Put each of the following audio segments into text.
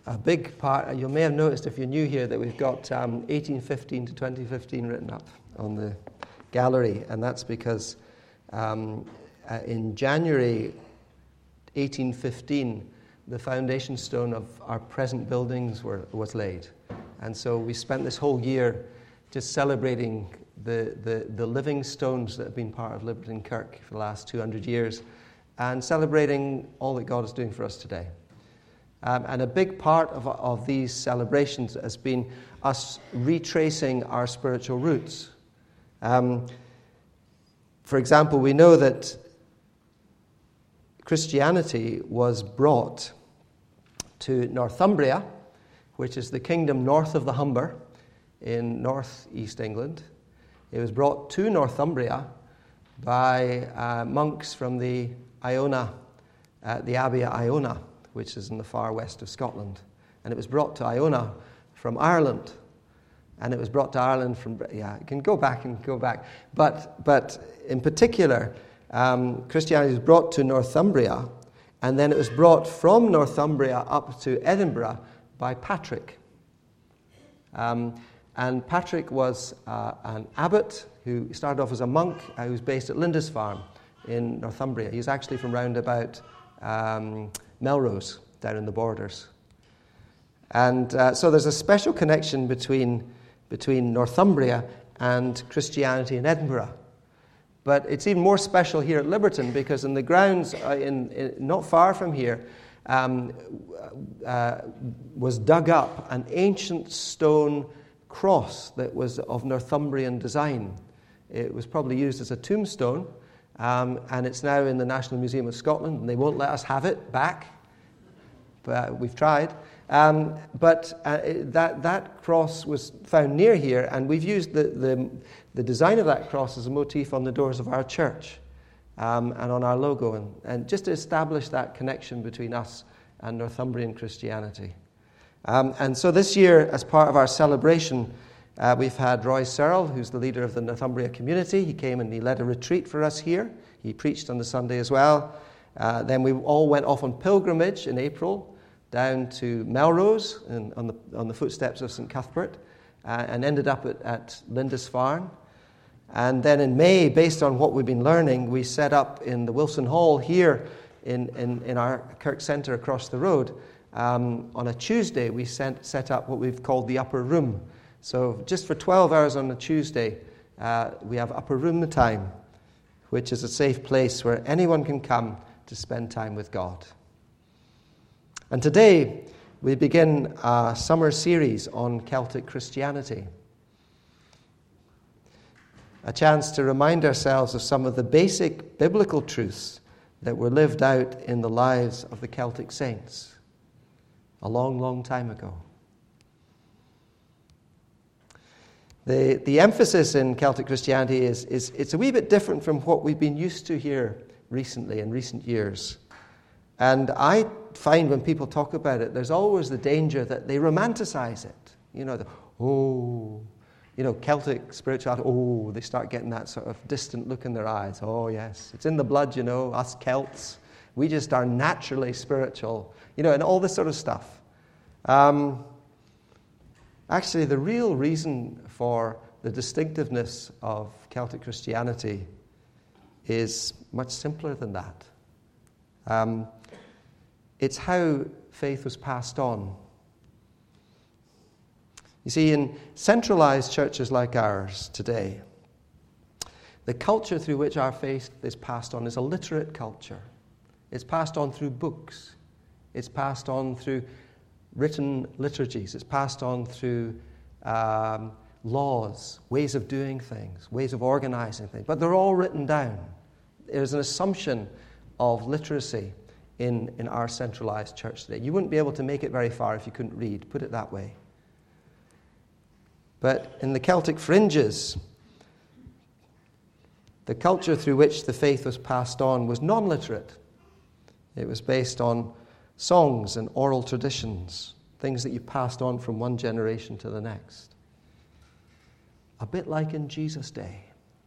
a big part, you may have noticed if you're new here that we've got 1815 to 2015 written up on the gallery, and that's because in January 1815, the foundation stone of our present buildings was laid. And so we spent this whole year just celebrating the living stones that have been part of Liberton Kirk for the last 200 years, and celebrating all that God is doing for us today. And a big part of these celebrations has been us retracing our spiritual roots. For example, we know that Christianity was brought to Northumbria, which is the kingdom north of the Humber in northeast England. It was brought to Northumbria by monks from the Iona, the Abbey of Iona, which is in the far west of Scotland. And it was brought to Iona from Ireland. And it was brought to Ireland from, it can go back. But in particular, Christianity was brought to Northumbria, and then it was brought from Northumbria up to Edinburgh by Patrick. And Patrick was an abbot who started off as a monk who was based at Lindisfarne in Northumbria. He's actually from round about Melrose, down in the borders. And so there's a special connection between Northumbria and Christianity in Edinburgh. But it's even more special here at Liberton, because in the grounds not far from here was dug up an ancient stone cross that was of Northumbrian design. It was probably used as a tombstone, and it's now in the National Museum of Scotland, and they won't let us have it back, but we've tried. But that cross was found near here, and we've used the design of that cross as a motif on the doors of our church and on our logo, and just to establish that connection between us and Northumbrian Christianity. And so this year, as part of our celebration, we've had Roy Searle, who's the leader of the Northumbria community. He came and he led a retreat for us here. He preached on the Sunday as well. Then we all went off on pilgrimage in April down to Melrose on the footsteps of St. Cuthbert, and ended up at Lindisfarne. And then in May, based on what we've been learning, we set up in the Wilson Hall here in our Kirk Centre across the road. On a Tuesday, we set up what we've called the Upper Room. So just for 12 hours on a Tuesday, we have Upper Room time, which is a safe place where anyone can come to spend time with God. And today, we begin a summer series on Celtic Christianity. A chance to remind ourselves of some of the basic biblical truths that were lived out in the lives of the Celtic saints a long, long time ago. The emphasis in Celtic Christianity is it's a wee bit different from what we've been used to here recently, in recent years. And I find when people talk about it, there's always the danger that they romanticize it. Celtic spirituality, they start getting that sort of distant look in their eyes. Oh, yes, it's in the blood, us Celts. We just are naturally spiritual, and all this sort of stuff. Actually, the real reason for the distinctiveness of Celtic Christianity is much simpler than that. It's how faith was passed on. You see, in centralized churches like ours today, the culture through which our faith is passed on is a literate culture. It's passed on through books. It's passed on through written liturgies. It's passed on through laws, ways of doing things, ways of organizing things. But they're all written down. There's an assumption of literacy in our centralized church today. You wouldn't be able to make it very far if you couldn't read, put it that way. But in the Celtic fringes, the culture through which the faith was passed on was non-literate. It was based on songs and oral traditions, things that you passed on from one generation to the next. A bit like in Jesus' day.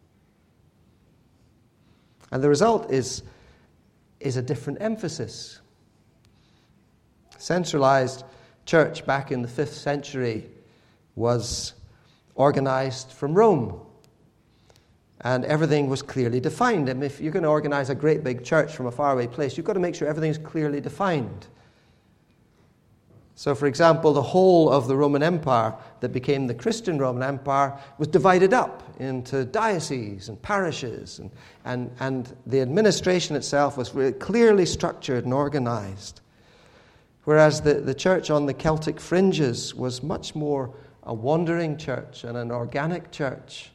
And the result is a different emphasis. Centralized church back in the 5th century was organized from Rome. And everything was clearly defined. And if you're going to organize a great big church from a faraway place, you've got to make sure everything is clearly defined. So, for example, the whole of the Roman Empire that became the Christian Roman Empire was divided up into dioceses and parishes, and the administration itself was really clearly structured and organized. Whereas the church on the Celtic fringes was much more a wandering church and an organic church.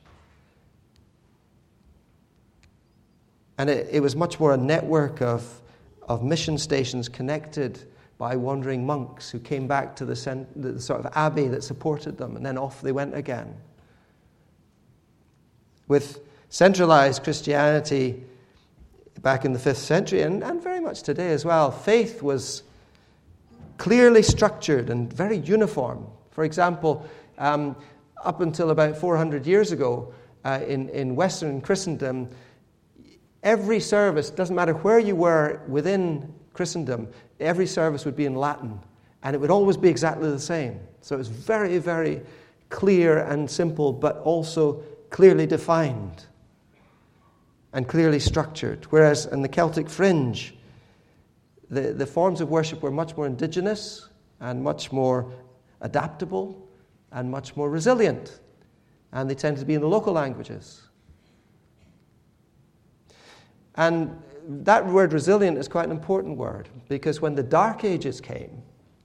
And it was much more a network of mission stations connected by wandering monks who came back to the sort of abbey that supported them, and then off they went again. With centralized Christianity back in the 5th century, and very much today as well, faith was clearly structured and very uniform. For example, up until about 400 years ago, in Western Christendom, every service, doesn't matter where you were within Christendom, every service would be in Latin, and it would always be exactly the same. So it was very, very clear and simple, but also clearly defined and clearly structured. Whereas in the Celtic fringe, the forms of worship were much more indigenous and much more adaptable and much more resilient, and they tended to be in the local languages. And that word resilient is quite an important word, because when the Dark Ages came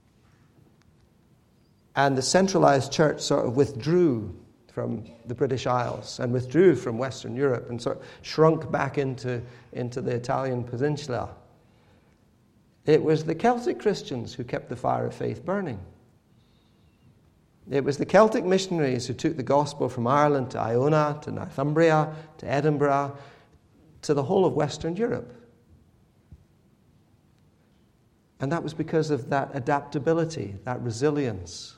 and the centralized church sort of withdrew from the British Isles and withdrew from Western Europe and sort of shrunk back into the Italian peninsula, it was the Celtic Christians who kept the fire of faith burning. It was the Celtic missionaries who took the gospel from Ireland to Iona, to Northumbria, to Edinburgh, to the whole of Western Europe. And that was because of that adaptability, that resilience,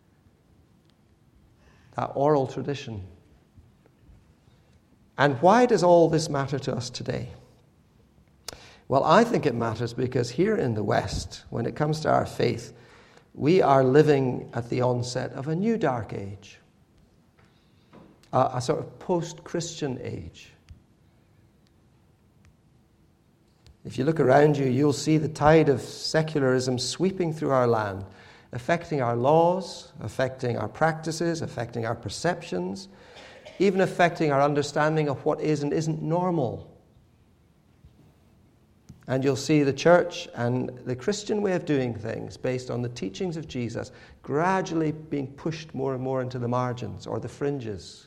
that oral tradition. And why does all this matter to us today? Well, I think it matters because here in the West, when it comes to our faith, we are living at the onset of a new dark age, a sort of post-Christian age. If you look around you, you'll see the tide of secularism sweeping through our land, affecting our laws, affecting our practices, affecting our perceptions, even affecting our understanding of what is and isn't normal. And you'll see the church and the Christian way of doing things based on the teachings of Jesus gradually being pushed more and more into the margins or the fringes.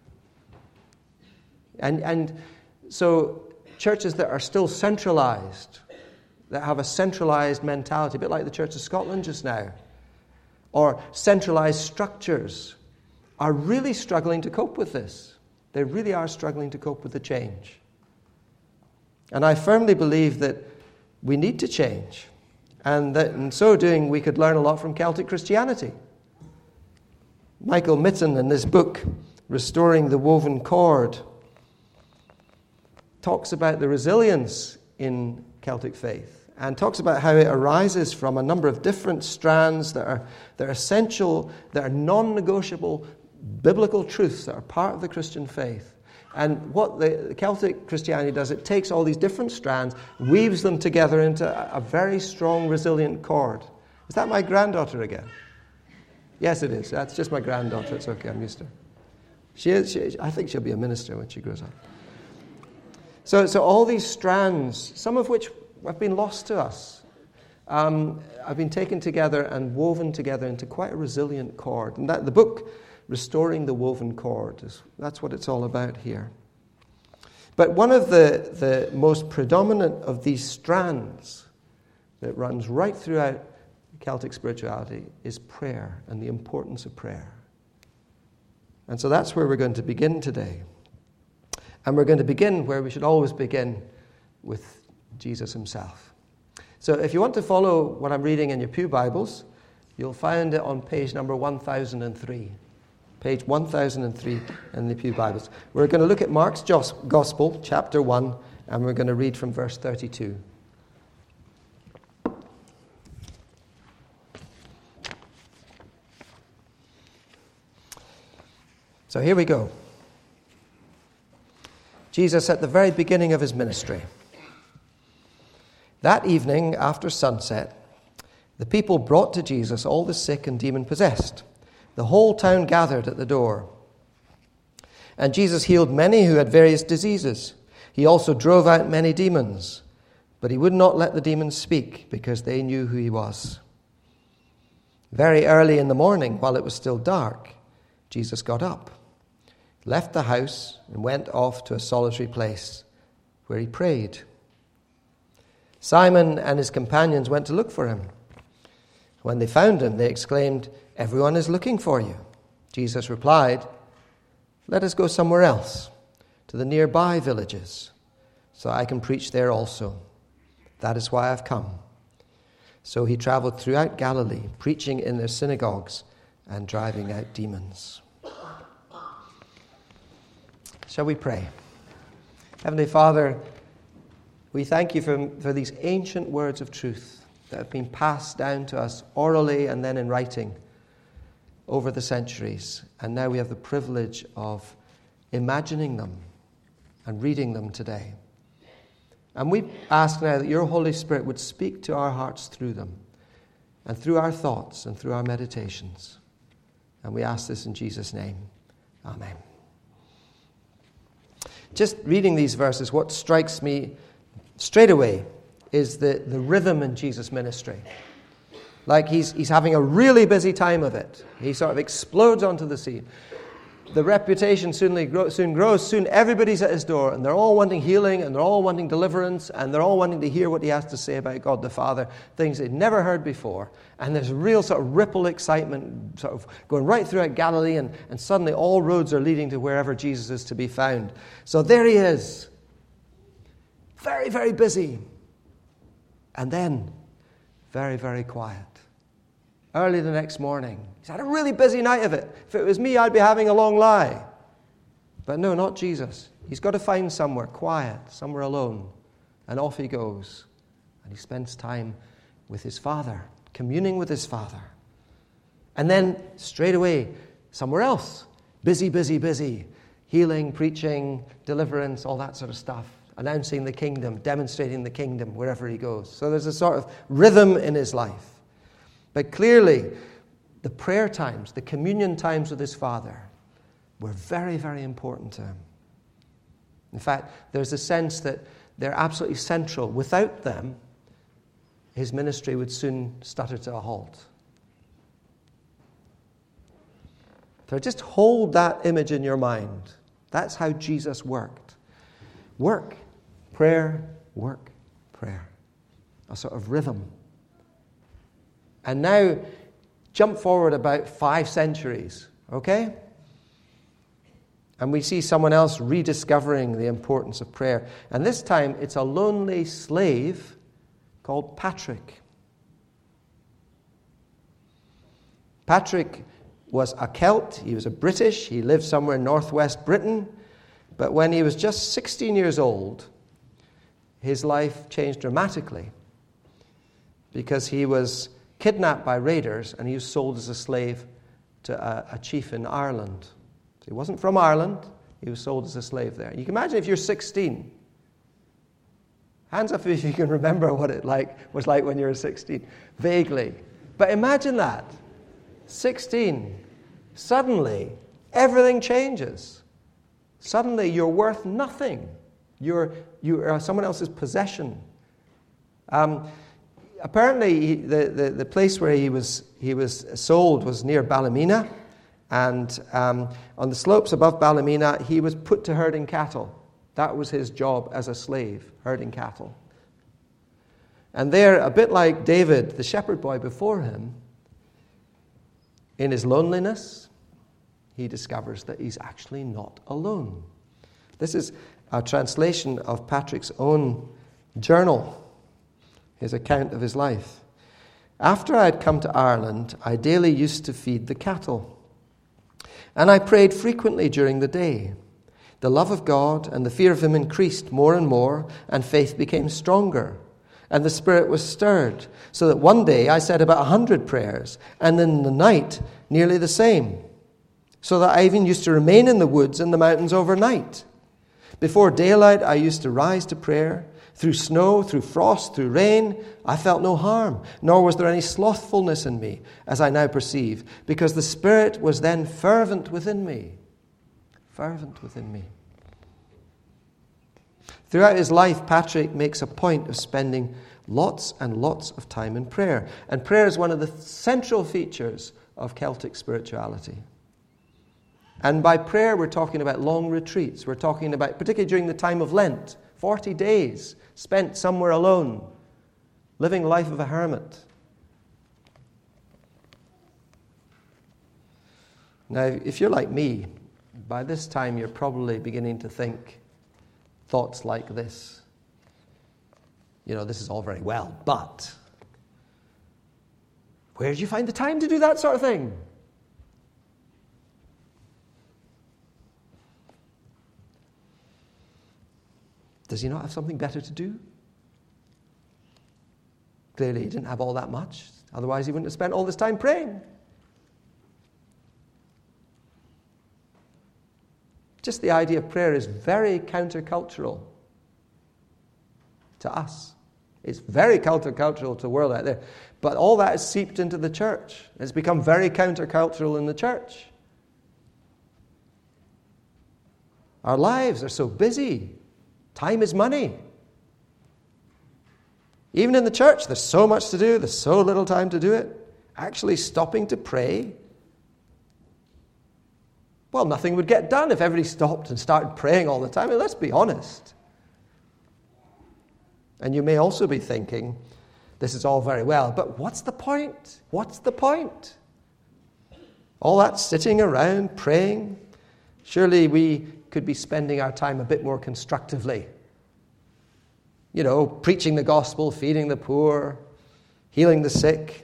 And so churches that are still centralized, that have a centralized mentality, a bit like the Church of Scotland just now, or centralized structures, are really struggling to cope with this. They really are struggling to cope with the change. And I firmly believe that we need to change, and that in so doing we could learn a lot from Celtic Christianity. Michael Mitten, in this book, Restoring the Woven Cord, talks about the resilience in Celtic faith and talks about how it arises from a number of different strands that are essential, that are non-negotiable biblical truths that are part of the Christian faith. And what the Celtic Christianity does, it takes all these different strands, weaves them together into a very strong, resilient cord. Is that my granddaughter again? Yes, it is. That's just my granddaughter. It's okay, I'm used to her. I think she'll be a minister when she grows up. So all these strands, some of which have been lost to us, have been taken together and woven together into quite a resilient cord. And that the book, Restoring the Woven Cord, that's what it's all about here. But one of the most predominant of these strands that runs right throughout Celtic spirituality is prayer and the importance of prayer. And so that's where we're going to begin today. And we're going to begin where we should always begin, with Jesus himself. So if you want to follow what I'm reading in your pew Bibles, you'll find it on page number 1003. Page 1003 in the pew Bibles. We're going to look at Mark's Gospel, chapter 1, and we're going to read from verse 32. So here we go. Jesus at the very beginning of his ministry. That evening, after sunset, the people brought to Jesus all the sick and demon-possessed. The whole town gathered at the door. And Jesus healed many who had various diseases. He also drove out many demons, but he would not let the demons speak because they knew who he was. Very early in the morning, while it was still dark, Jesus got up, left the house, and went off to a solitary place where he prayed. Simon and his companions went to look for him. When they found him, they exclaimed, "Everyone is looking for you." Jesus replied, "Let us go somewhere else, to the nearby villages, so I can preach there also. That is why I've come." So he traveled throughout Galilee, preaching in their synagogues and driving out demons. Shall we pray? Heavenly Father, we thank you for these ancient words of truth that have been passed down to us orally and then in writing over the centuries. And now we have the privilege of imagining them and reading them today. And we ask now that your Holy Spirit would speak to our hearts through them and through our thoughts and through our meditations. And we ask this in Jesus' name. Amen. Just reading these verses, what strikes me straight away is the rhythm in Jesus' ministry. Like he's having a really busy time of it. He sort of explodes onto the scene. The reputation soon grows. Soon everybody's at his door, and they're all wanting healing, and they're all wanting deliverance, and they're all wanting to hear what he has to say about God the Father, things they'd never heard before. And there's a real sort of ripple excitement sort of going right throughout Galilee, and suddenly all roads are leading to wherever Jesus is to be found. So there he is. Very, very busy. And then, very, very quiet. Early the next morning. He's had a really busy night of it. If it was me, I'd be having a long lie. But no, not Jesus. He's got to find somewhere quiet, somewhere alone. And off he goes. And he spends time with his Father, communing with his Father. And then, straight away, somewhere else. Busy, busy, busy. Healing, preaching, deliverance, all that sort of stuff. Announcing the kingdom, demonstrating the kingdom wherever he goes. So there's a sort of rhythm in his life. But clearly, the prayer times, the communion times with his Father were very, very important to him. In fact, there's a sense that they're absolutely central. Without them, his ministry would soon stutter to a halt. So just hold that image in your mind. That's how Jesus worked. Work, prayer, work, prayer. A sort of rhythm. And now, jump forward about 5 centuries, okay? And we see someone else rediscovering the importance of prayer. And this time, it's a lonely slave called Patrick. Patrick was a Celt. He was a British. He lived somewhere in northwest Britain. But when he was just 16 years old, his life changed dramatically because he was kidnapped by raiders, and he was sold as a slave to a chief in Ireland. So he wasn't from Ireland. He was sold as a slave there. You can imagine if you're 16. Hands up if you can remember what it was like when you were 16. Vaguely. But imagine that. 16. Suddenly, everything changes. Suddenly, you're worth nothing. You are someone else's possession. Apparently, the place where he was sold was near Ballymena, and on the slopes above Ballymena, he was put to herding cattle. That was his job as a slave, herding cattle. And there, a bit like David, the shepherd boy before him, in his loneliness, he discovers that he's actually not alone. This is a translation of Patrick's own journal, his account of his life. "After I had come to Ireland, I daily used to feed the cattle. And I prayed frequently during the day. The love of God and the fear of him increased more and more, and faith became stronger. And the spirit was stirred, so that one day I said about 100 prayers, and in the night nearly the same. so that I even used to remain in the woods and the mountains overnight. Before daylight, I used to rise to prayer. Through snow, through frost, through rain, I felt no harm, nor was there any slothfulness in me, as I now perceive, because the Spirit was then fervent within me. Fervent within me. Throughout his life, Patrick makes a point of spending lots and lots of time in prayer. And prayer is one of the central features of Celtic spirituality. And by prayer, we're talking about long retreats. We're talking about, particularly during the time of Lent, 40 days spent somewhere alone, living the life of a hermit. Now, if you're like me, by this time you're probably beginning to think thoughts like this. You know, this is all very well, but where do you find the time to do that sort of thing? Does he not have something better to do? Clearly, he didn't have all that much. Otherwise, he wouldn't have spent all this time praying. Just the idea of prayer is very countercultural to us. It's very countercultural to the world out there. But all that has seeped into the church. It's become very countercultural in the church. Our lives are so busy. Time is money. Even in the church, there's so much to do, there's so little time to do it. Actually stopping to pray, well, nothing would get done if everybody stopped and started praying all the time. I mean, let's be honest. And you may also be thinking, this is all very well, but what's the point? What's the point? All that sitting around praying, surely we could be spending our time a bit more constructively. You know, preaching the gospel, feeding the poor, healing the sick.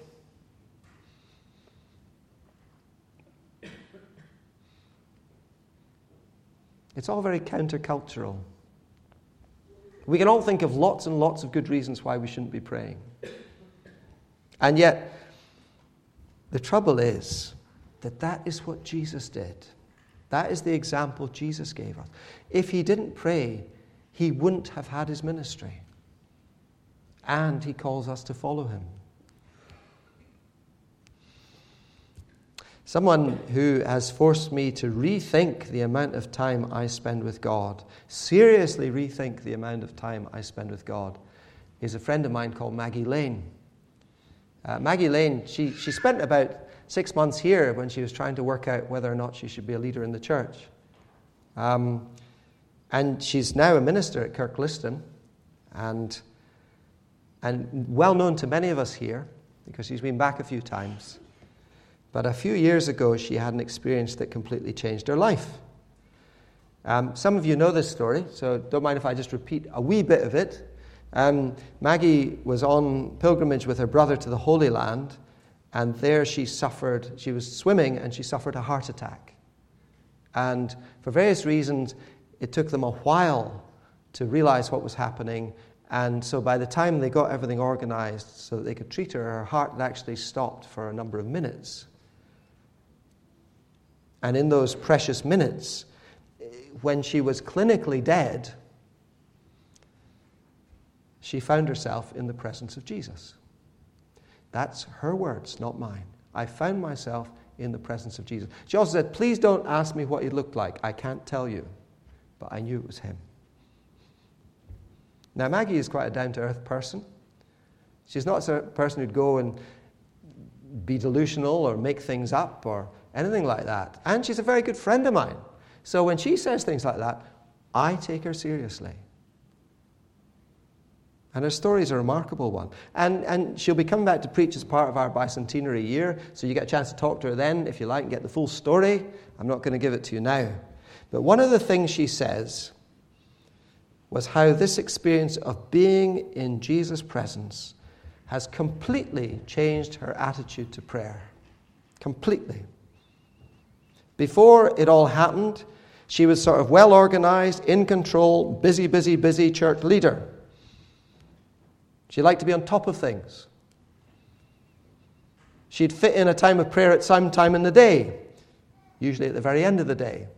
It's all very countercultural. We can all think of lots and lots of good reasons why we shouldn't be praying. And yet, the trouble is that that is what Jesus did. That is the example Jesus gave us. If he didn't pray, he wouldn't have had his ministry. And he calls us to follow him. Someone who has forced me to rethink the amount of time I spend with God, seriously rethink the amount of time I spend with God, is a friend of mine called Maggie Lane. Maggie Lane, she spent about 6 months here when she was trying to work out whether or not she should be a leader in the church. And she's now a minister at Kirkliston, and well known to many of us here, because she's been back a few times. But a few years ago, she had an experience that completely changed her life. Some of you know this story, so don't mind if I just repeat a wee bit of it. Maggie was on pilgrimage with her brother to the Holy Land, and there she was swimming and she suffered a heart attack. And for various reasons, it took them a while to realize what was happening. And so by the time they got everything organized so that they could treat her, her heart had actually stopped for a number of minutes. And in those precious minutes, when she was clinically dead, she found herself in the presence of Jesus. That's her words, not mine. I found myself in the presence of Jesus. She also said, please don't ask me what he looked like. I can't tell you. But I knew it was him. Now, Maggie is quite a down-to-earth person. She's not a person who'd go and be delusional or make things up or anything like that. And she's a very good friend of mine. So when she says things like that, I take her seriously. And her story is a remarkable one. And she'll be coming back to preach as part of our bicentenary year, so you get a chance to talk to her then, if you like, and get the full story. I'm not going to give it to you now. But one of the things she says was how this experience of being in Jesus' presence has completely changed her attitude to prayer. Completely. Before it all happened, she was sort of well-organized, in control, busy church leader. She liked to be on top of things. She'd fit in a time of prayer at some time in the day. usually at the very end of the day.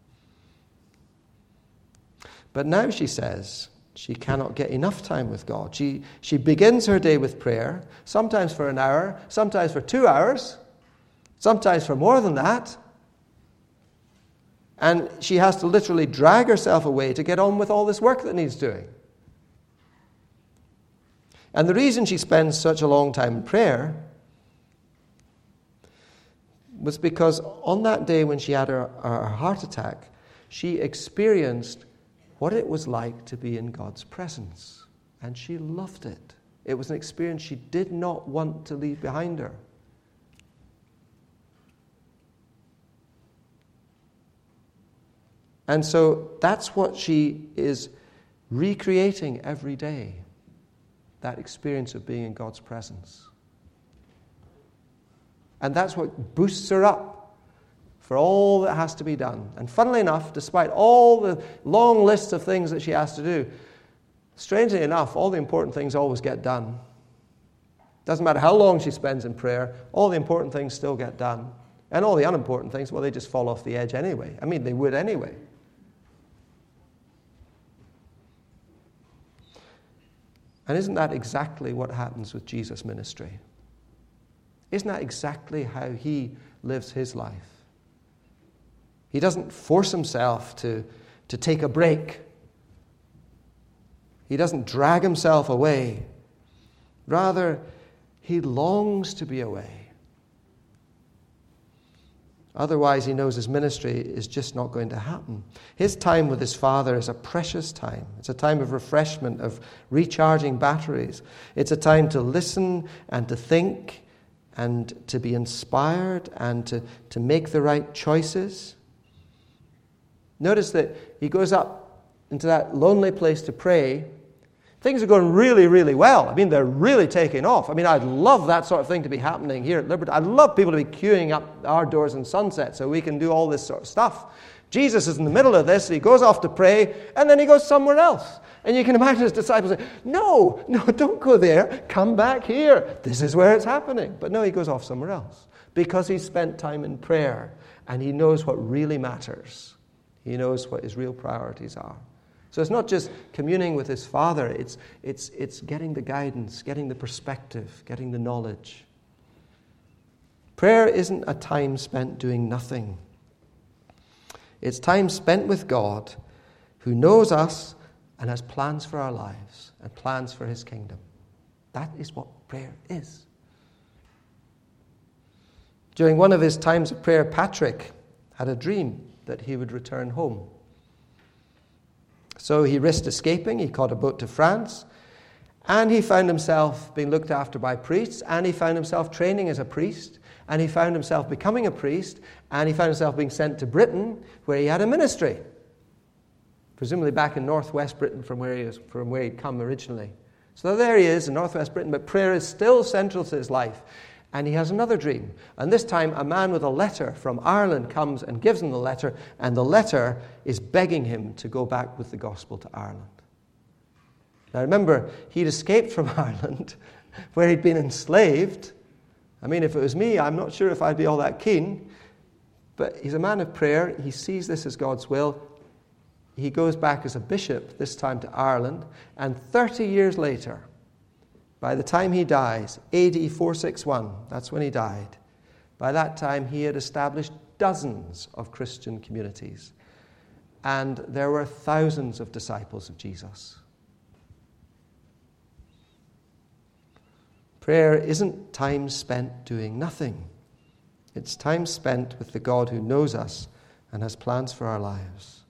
But now she says she cannot get enough time with God. She begins her day with prayer, sometimes for an hour, sometimes for 2 hours, sometimes for more than that. And she has to literally drag herself away to get on with all this work that needs doing. And the reason she spends such a long time in prayer was because on that day when she had her heart attack, she experienced what it was like to be in God's presence. And she loved it. It was an experience she did not want to leave behind her. And so that's what she is recreating every day, that experience of being in God's presence. And that's what boosts her up for all that has to be done. And funnily enough, despite all the long lists of things that she has to do, strangely enough, all the important things always get done. Doesn't matter how long she spends in prayer, all the important things still get done. And all the unimportant things, well, they just fall off the edge anyway. I mean, they would anyway. And isn't that exactly what happens with Jesus' ministry? Isn't that exactly how he lives his life? He doesn't force himself to take a break. He doesn't drag himself away. Rather, he longs to be away. Otherwise, he knows his ministry is just not going to happen. His time with his Father is a precious time. It's a time of refreshment, of recharging batteries. It's a time to listen and to think and to be inspired and to make the right choices. Notice that he goes up into that lonely place to pray. Things are going really, really well. I mean, they're really taking off. I mean, I'd love that sort of thing to be happening here at Liberty. I'd love people to be queuing up our doors in Sunset so we can do all this sort of stuff. Jesus is in the middle of this. He goes off to pray, and then he goes somewhere else. And you can imagine his disciples say, no, don't go there. Come back here. This is where it's happening. But no, he goes off somewhere else because he spent time in prayer, and he knows what really matters. He knows what his real priorities are. So it's not just communing with his Father, it's getting the guidance, getting the perspective, getting the knowledge. Prayer isn't a time spent doing nothing. It's time spent with God, who knows us and has plans for our lives and plans for his kingdom. That is what prayer is. During one of his times of prayer, Patrick had a dream that he would return home. So he risked escaping. He caught a boat to France, and he found himself being looked after by priests, and he found himself training as a priest, and he found himself becoming a priest, and he found himself being sent to Britain, where he had a ministry, presumably back in northwest Britain from where he'd come originally. So there he is in northwest Britain, but prayer is still central to his life. And he has another dream. And this time, a man with a letter from Ireland comes and gives him the letter, and the letter is begging him to go back with the gospel to Ireland. Now remember, he'd escaped from Ireland, where he'd been enslaved. I mean, if it was me, I'm not sure if I'd be all that keen. But he's a man of prayer. He sees this as God's will. He goes back as a bishop, this time to Ireland. And 30 years later, by the time he dies, AD 461, that's when he died. By that time, he had established dozens of Christian communities. And there were thousands of disciples of Jesus. Prayer isn't time spent doing nothing. It's time spent with the God who knows us and has plans for our lives.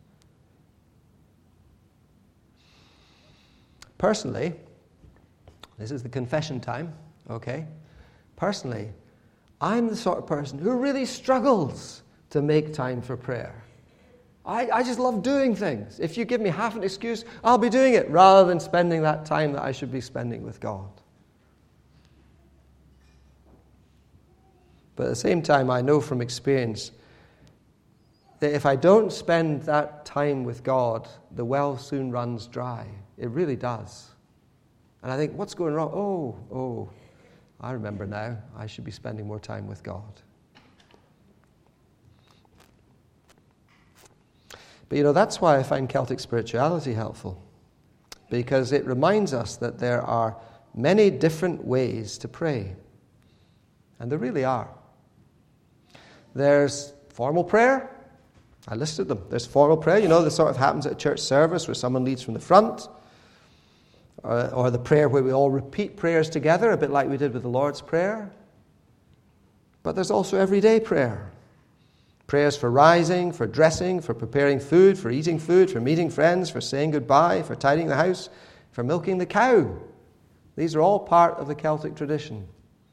Personally, this is the confession time, okay? Personally, I'm the sort of person who really struggles to make time for prayer. I just love doing things. If you give me half an excuse, I'll be doing it rather than spending that time that I should be spending with God. But at the same time, I know from experience that if I don't spend that time with God, the well soon runs dry. It really does. And I think, what's going wrong? Oh, I remember now. I should be spending more time with God. But that's why I find Celtic spirituality helpful, because it reminds us that there are many different ways to pray. And there really are. There's formal prayer. I listed them. There's formal prayer, that sort of happens at a church service where someone leads from the front, or the prayer where we all repeat prayers together, a bit like we did with the Lord's Prayer. But there's also everyday prayer. Prayers for rising, for dressing, for preparing food, for eating food, for meeting friends, for saying goodbye, for tidying the house, for milking the cow. These are all part of the Celtic tradition.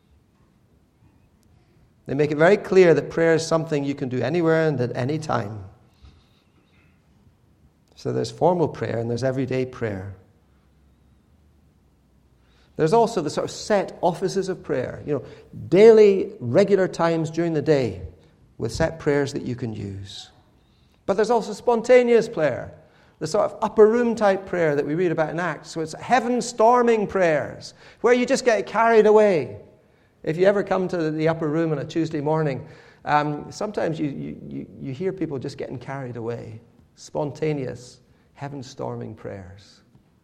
They make it very clear that prayer is something you can do anywhere and at any time. So there's formal prayer and there's everyday prayer. There's also the sort of set offices of prayer, daily, regular times during the day with set prayers that you can use. But there's also spontaneous prayer, the sort of upper room type prayer that we read about in Acts. So it's heaven storming prayers where you just get carried away. If you ever come to the upper room on a Tuesday morning, sometimes you hear people just getting carried away. Spontaneous, heaven storming prayers.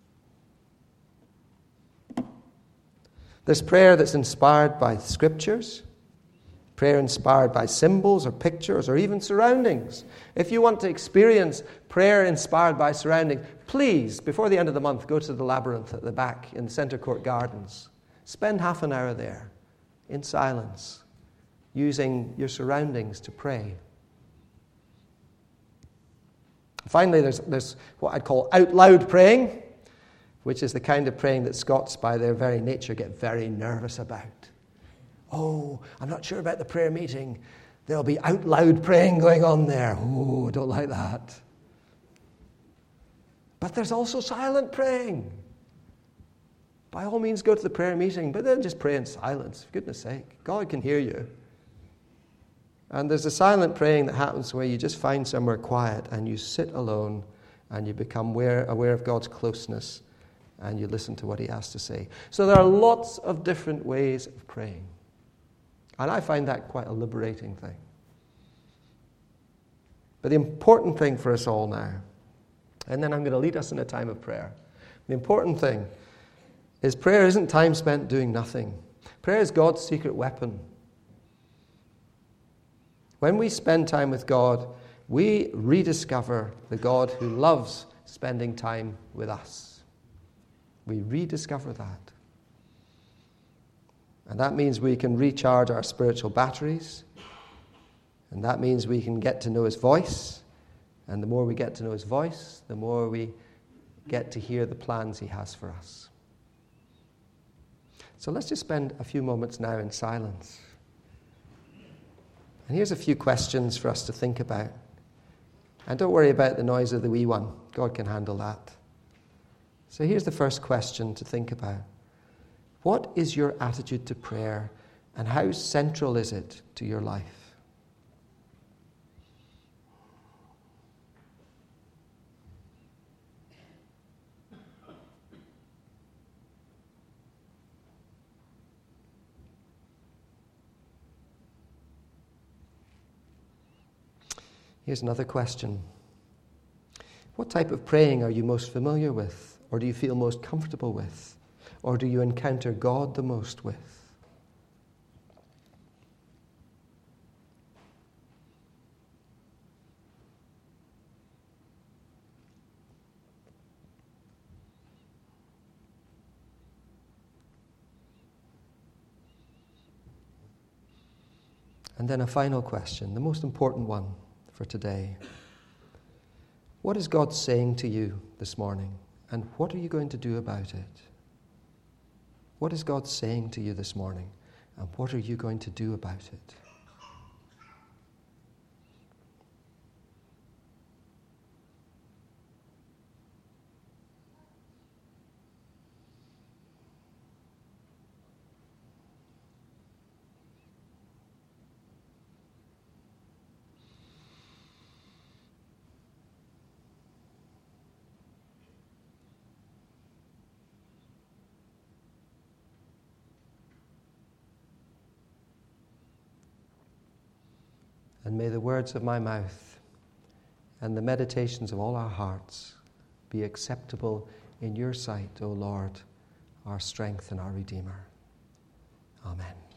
There's prayer that's inspired by scriptures, prayer inspired by symbols or pictures or even surroundings. If you want to experience prayer inspired by surroundings, please, before the end of the month, go to the Labyrinth at the back in the Centre Court Gardens. Spend half an hour there in silence, using your surroundings to pray. Finally, there's what I'd call out loud praying, which is the kind of praying that Scots, by their very nature, get very nervous about. Oh, I'm not sure about the prayer meeting. There'll be out loud praying going on there. Oh, I don't like that. But there's also silent praying. By all means, go to the prayer meeting, but then just pray in silence, for goodness sake. God can hear you. And there's a silent praying that happens where you just find somewhere quiet and you sit alone and you become aware of God's closeness and you listen to what he has to say. So there are lots of different ways of praying. And I find that quite a liberating thing. But the important thing for us all now, and then I'm going to lead us in a time of prayer. The important thing is prayer isn't time spent doing nothing. Prayer is God's secret weapon. When we spend time with God, we rediscover the God who loves spending time with us. We rediscover that. And that means we can recharge our spiritual batteries. And that means we can get to know his voice. And the more we get to know his voice, the more we get to hear the plans he has for us. So let's just spend a few moments now in silence. And here's a few questions for us to think about. And don't worry about the noise of the wee one. God can handle that. So here's the first question to think about. What is your attitude to prayer, and how central is it to your life? Here's another question. What type of praying are you most familiar with? Or do you feel most comfortable with? Or do you encounter God the most with? And then a final question, the most important one for today. What is God saying to you this morning? And what are you going to do about it? What is God saying to you this morning? And what are you going to do about it? And may the words of my mouth and the meditations of all our hearts be acceptable in your sight, O Lord, our strength and our Redeemer. Amen.